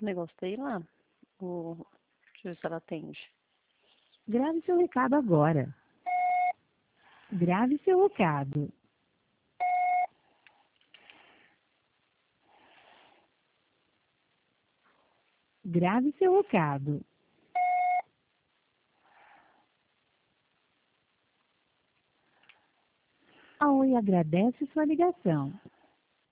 O negócio tá aí lá. Deixa eu ver se ela atende. Grave seu recado agora. Grave seu recado. Grave seu recado. A Oi agradece sua ligação.